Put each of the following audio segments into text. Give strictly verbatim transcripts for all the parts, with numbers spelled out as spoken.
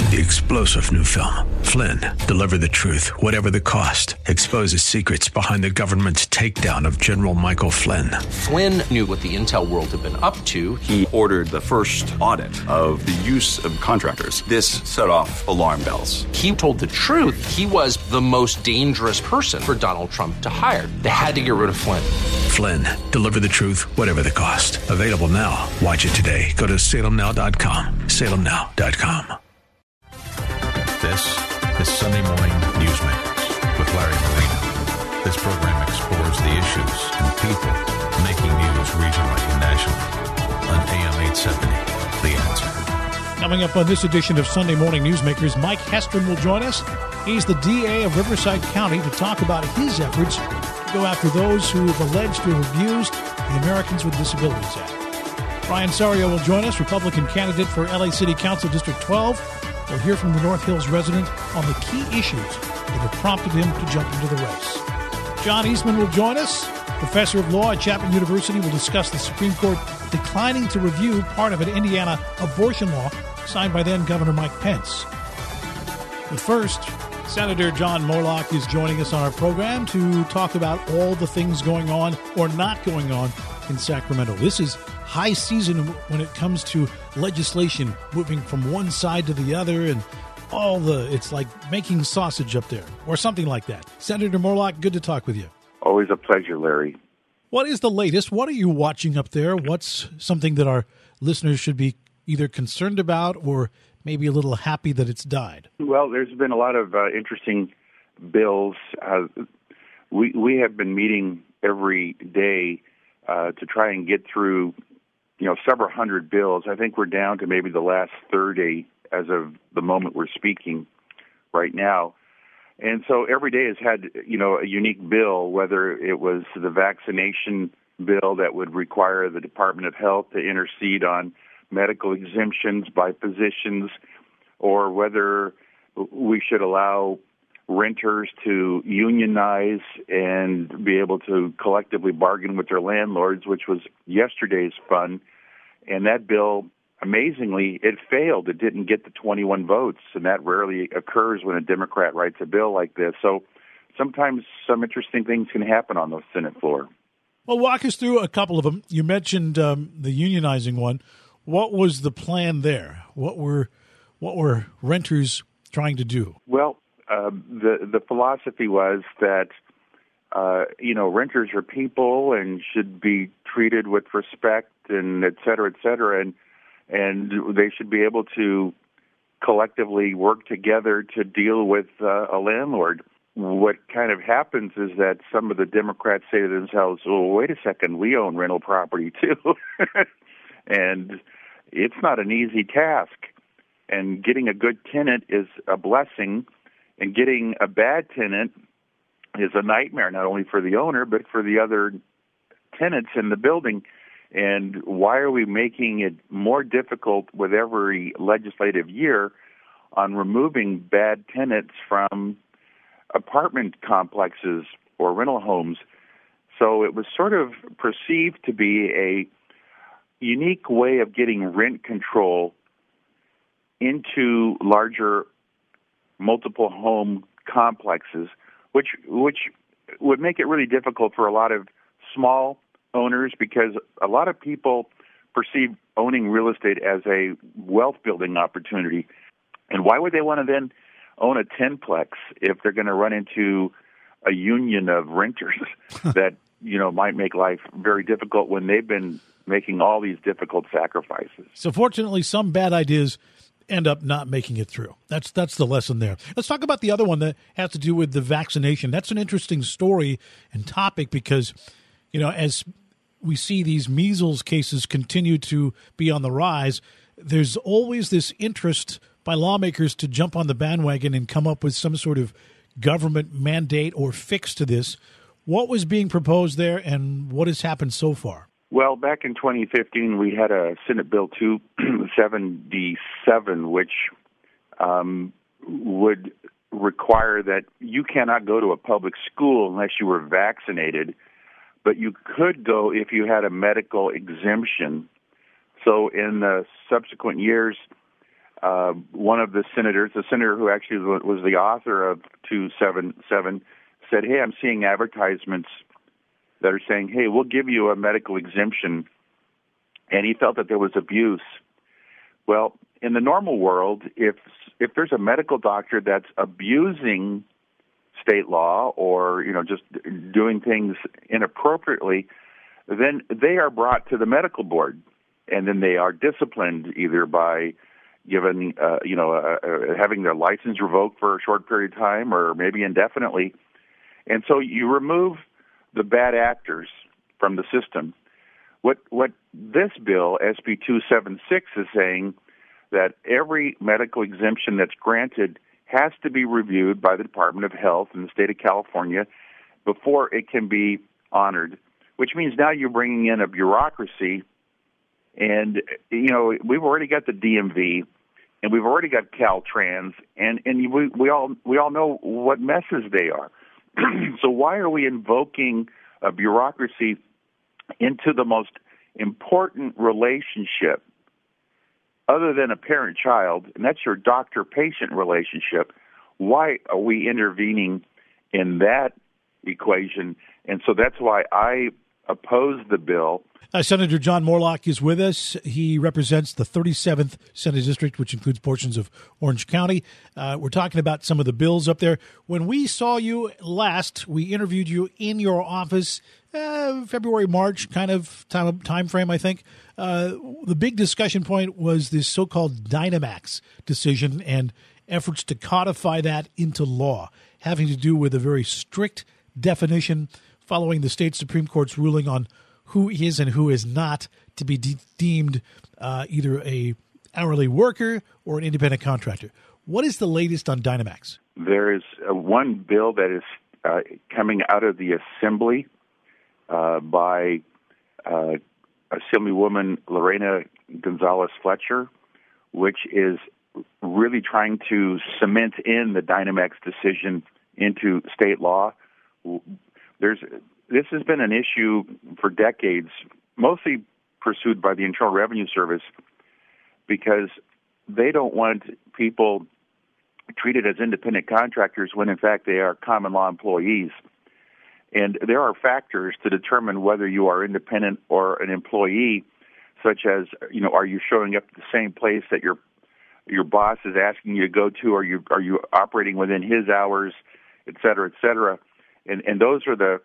The explosive new film, Flynn, deliver the truth, whatever the cost, exposes secrets behind the government's takedown of General Michael Flynn. Flynn knew what the intel world had been up to. He ordered the first audit of the use of contractors. This set off alarm bells. He told the truth. He was the most dangerous person for Donald Trump to hire. They had to get rid of Flynn. Flynn, deliver the truth, whatever the cost. Available now. Watch it today. Go to salem now dot com. salem now dot com. This is Sunday Morning Newsmakers with Larry Marino. This program explores the issues and people making news regionally and nationally on A M eight seventy, The Answer. Coming up on this edition of Sunday Morning Newsmakers, Mike Hestron will join us. He's the D A of Riverside County to talk about his efforts to go after those who have alleged to have abused the Americans with Disabilities Act. Brian Sario will join us, Republican candidate for L A City Council District twelve. We'll hear from the North Hills resident on the key issues that have prompted him to jump into the race. John Eastman will join us. Professor of law at Chapman University will discuss the Supreme Court declining to review part of an Indiana abortion law signed by then Governor Mike Pence. But first, Senator John Moorlach is joining us on our program to talk about all the things going on or not going on in Sacramento. This is high season when it comes to legislation moving from one side to the other, and all the, it's like making sausage up there or something like that. Senator Moorlach, good to talk with you. Always a pleasure, Larry. What is the latest? What are you watching up there? What's something that our listeners should be either concerned about or maybe a little happy that it's died? Well, there's been a lot of uh, interesting bills. Uh, we we have been meeting every day uh, to try and get through, you know, several hundred bills. I think we're down to maybe the last thirty as of the moment we're speaking right now. And so every day has had, you know, a unique bill, whether it was the vaccination bill that would require the Department of Health to intercede on medical exemptions by physicians, or whether we should allow renters to unionize and be able to collectively bargain with their landlords, which was yesterday's fun. And that bill, amazingly, it failed. It didn't get the twenty-one votes, and that rarely occurs when a Democrat writes a bill like this. So sometimes some interesting things can happen on the Senate floor. Well, walk us through a couple of them. You mentioned um, the unionizing one. What was the plan there? What were what were renters trying to do? Well, uh, the the philosophy was that uh, you know renters are people and should be treated with respect, and et cetera, et cetera, and and they should be able to collectively work together to deal with uh, a landlord. What kind of happens is that some of the Democrats say to themselves, "Oh, wait a second, we own rental property too," and it's not an easy task. And getting a good tenant is a blessing, and getting a bad tenant is a nightmare, not only for the owner, but for the other tenants in the building. And why are we making it more difficult with every legislative year on removing bad tenants from apartment complexes or rental homes? So it was sort of perceived to be a unique way of getting rent control into larger multiple home complexes, which which would make it really difficult for a lot of small owners, because a lot of people perceive owning real estate as a wealth building opportunity. And why would they want to then own a tenplex if they're going to run into a union of renters that, you know, might make life very difficult when they've been making all these difficult sacrifices? So fortunately, some bad ideas end up not making it through. That's that's the lesson there. Let's talk about the other one that has to do with the vaccination. That's an interesting story and topic because, you know, as we see these measles cases continue to be on the rise, there's always this interest by lawmakers to jump on the bandwagon and come up with some sort of government mandate or fix to this. What was being proposed there, and what has happened so far? Well, back in twenty fifteen, we had a Senate Bill two seventy-seven, which um, would require that you cannot go to a public school unless you were vaccinated, but you could go if you had a medical exemption. So in the subsequent years, uh, one of the senators, the senator who actually was the author of two seventy-seven, said, hey, I'm seeing advertisements that are saying, hey, we'll give you a medical exemption. And he felt that there was abuse. Well, in the normal world, if if there's a medical doctor that's abusing state law or, you know, just doing things inappropriately, then they are brought to the medical board, and then they are disciplined either by given, uh, you know, uh, uh, having their license revoked for a short period of time or maybe indefinitely. And so you remove the bad actors from the system. What what this bill, S B two seventy-six, is saying that every medical exemption that's granted has to be reviewed by the Department of Health in the state of California before it can be honored, which means now you're bringing in a bureaucracy. And, you know, we've already got the D M V, and we've already got Caltrans, and, and we, we all we all know what messes they are. So why are we invoking a bureaucracy into the most important relationship other than a parent-child, and that's your doctor-patient relationship? Why are we intervening in that equation? And so that's why I oppose the bill. Uh, Senator John Moorlach is with us. He represents the thirty-seventh Senate District, which includes portions of Orange County. Uh, we're talking about some of the bills up there. When we saw you last, we interviewed you in your office, uh, February, March kind of time, time frame, I think. Uh, the big discussion point was this so-called Dynamax decision and efforts to codify that into law, having to do with a very strict definition following the state Supreme Court's ruling on who is and who is not to be de- deemed uh, either a hourly worker or an independent contractor. What is the latest on Dynamax? There is uh, one bill that is uh, coming out of the Assembly uh, by uh, Assemblywoman Lorena Gonzalez Fletcher, which is really trying to cement in the Dynamax decision into state law. There's This has been an issue for decades, mostly pursued by the Internal Revenue Service, because they don't want people treated as independent contractors when, in fact, they are common law employees. And there are factors to determine whether you are independent or an employee, such as, you know, are you showing up at the same place that your your boss is asking you to go to? Are you are you operating within his hours, et cetera, et cetera? And and those are the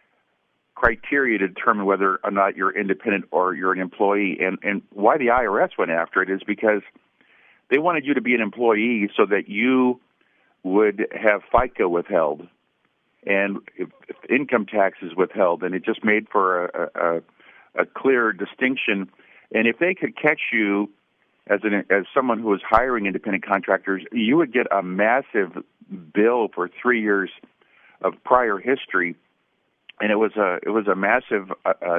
criteria to determine whether or not you're independent or you're an employee. And, and why the I R S went after it is because they wanted you to be an employee so that you would have FICA withheld and if, if income tax is withheld, and it just made for a, a, a clear distinction. And if they could catch you as an as someone who was hiring independent contractors, you would get a massive bill for three years of prior history. And it was a it was a massive, uh, uh,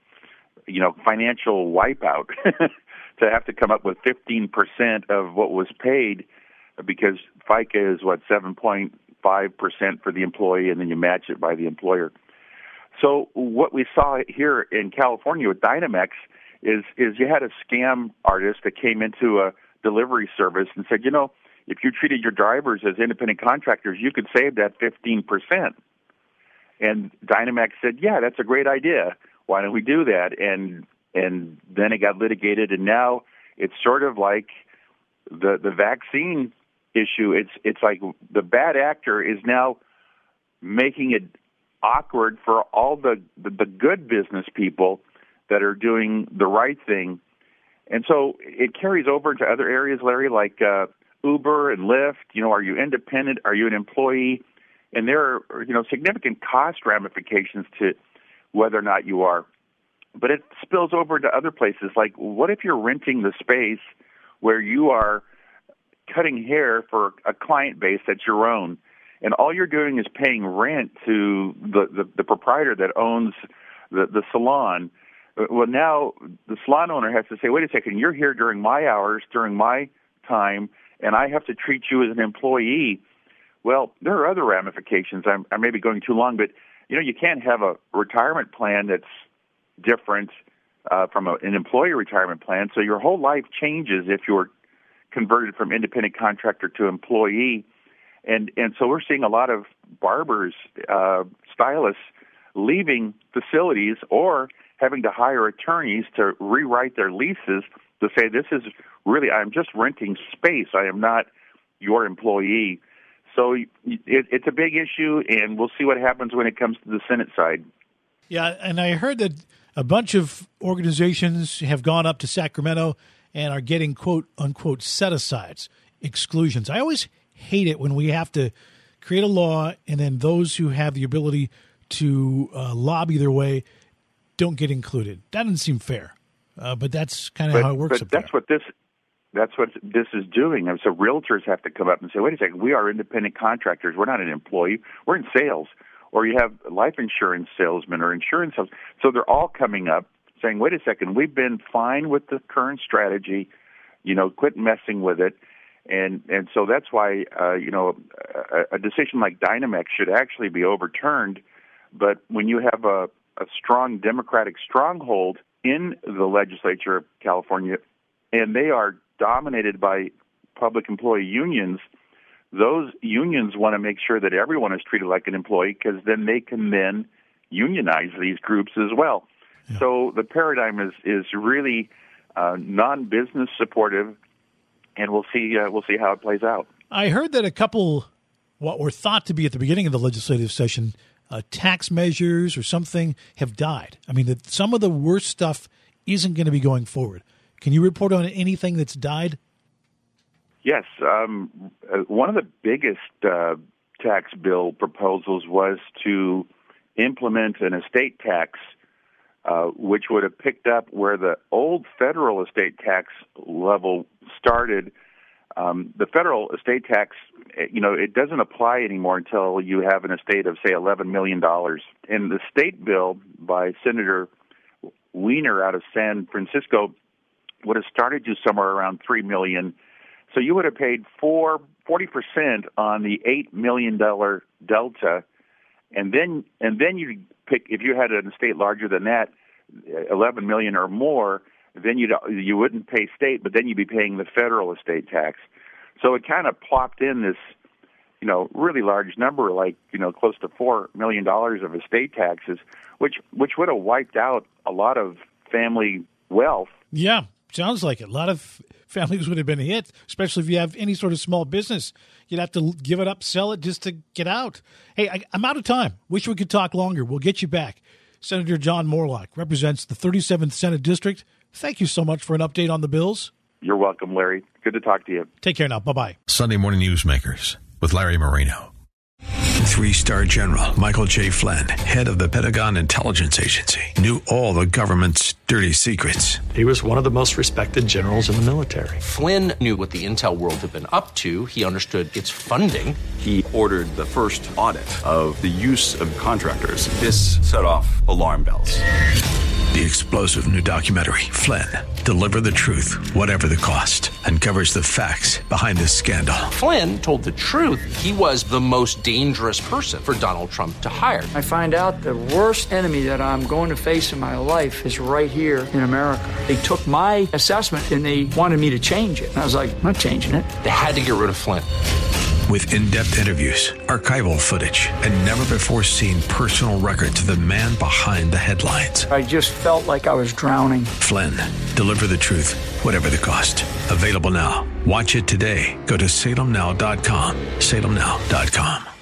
you know, financial wipeout to have to come up with fifteen percent of what was paid, because FICA is what seven point five percent for the employee, and then you match it by the employer. So what we saw here in California with Dynamax is is you had a scam artist that came into a delivery service and said, you know, if you treated your drivers as independent contractors, you could save that fifteen percent. And Dynamax said, yeah, that's a great idea. Why don't we do that? And and then it got litigated, and now it's sort of like the the vaccine issue. It's it's like the bad actor is now making it awkward for all the, the, the good business people that are doing the right thing. And so it carries over into other areas, Larry, like uh, Uber and Lyft. You know, are you independent? Are you an employee? And there are, you know, significant cost ramifications to whether or not you are. But it spills over into other places. Like, what if you're renting the space where you are cutting hair for a client base that's your own, and all you're doing is paying rent to the, the, the proprietor that owns the, the salon? Well, now the salon owner has to say, wait a second, you're here during my hours, during my time, and I have to treat you as an employee. Well, there are other ramifications. I'm, I may be going too long, but, you know, you can't have a retirement plan that's different uh, from a, an employee retirement plan. So your whole life changes if you're converted from independent contractor to employee. And and so we're seeing a lot of barbers, uh, stylists, leaving facilities or having to hire attorneys to rewrite their leases to say, this is really, I'm just renting space. I am not your employee. So it, it's a big issue, and we'll see what happens when it comes to the Senate side. Yeah, and I heard that a bunch of organizations have gone up to Sacramento and are getting quote-unquote set-asides, exclusions. I always hate it when we have to create a law and then those who have the ability to uh, lobby their way don't get included. That doesn't seem fair, uh, but that's kind of but, how it works but up that's there. What this, that's what this is doing. And so realtors have to come up and say, wait a second, we are independent contractors. We're not an employee. We're in sales. Or you have life insurance salesmen or insurance sales. So they're all coming up saying, wait a second, we've been fine with the current strategy. You know, quit messing with it. And and so that's why, uh, you know, a, a decision like Dynamex should actually be overturned. But when you have a, a strong Democratic stronghold in the legislature of California, and they are dominated by public employee unions, those unions want to make sure that everyone is treated like an employee because then they can then unionize these groups as well. Yeah. So the paradigm is, is really uh, non-business supportive, and we'll see uh, we'll see how it plays out. I heard that a couple, what were thought to be at the beginning of the legislative session, uh, tax measures or something have died. I mean, that some of the worst stuff isn't going to be going forward. Can you report on anything that's died? Yes. Um, uh, one of the biggest uh, tax bill proposals was to implement an estate tax, uh, which would have picked up where the old federal estate tax level started. Um, the federal estate tax, you know, it doesn't apply anymore until you have an estate of, say, eleven million dollars. And the state bill by Senator Weiner out of San Francisco would have started you somewhere around three million dollars. So you would have paid four, forty percent on the eight million dollars delta, and then and then you pick, if you had an estate larger than that, eleven million dollars or more, then you'd, you wouldn't pay state, but then you'd be paying the federal estate tax. So it kind of plopped in this, you know, really large number, like, you know, close to four million dollars of estate taxes, which which would have wiped out a lot of family wealth. Yeah, sounds like it. A lot of families would have been hit, especially if you have any sort of small business. You'd have to give it up, sell it just to get out. Hey, I, I'm out of time. Wish we could talk longer. We'll get you back. Senator John Moorlach represents the thirty-seventh Senate District. Thank you so much for an update on the bills. You're welcome, Larry. Good to talk to you. Take care now. Bye-bye. Sunday Morning Newsmakers with Larry Marino. Three-star General Michael J. Flynn, head of the Pentagon Intelligence Agency, knew all the government's dirty secrets. He was one of the most respected generals in the military. Flynn knew what the intel world had been up to. He understood its funding. He ordered the first audit of the use of contractors. This set off alarm bells. The explosive new documentary, Flynn, Deliver the Truth, Whatever the Cost, uncovers the facts behind this scandal. Flynn told the truth. He was the most dangerous person for Donald Trump to hire. I find out the worst enemy that I'm going to face in my life is right here in America. They took my assessment and they wanted me to change it. And I was like, I'm not changing it. They had to get rid of Flynn. With in-depth interviews, archival footage, and never-before-seen personal records of the man behind the headlines. I just felt like I was drowning. Flynn, Deliver the Truth, Whatever the Cost. Available now. Watch it today. Go to salem now dot com. salem now dot com.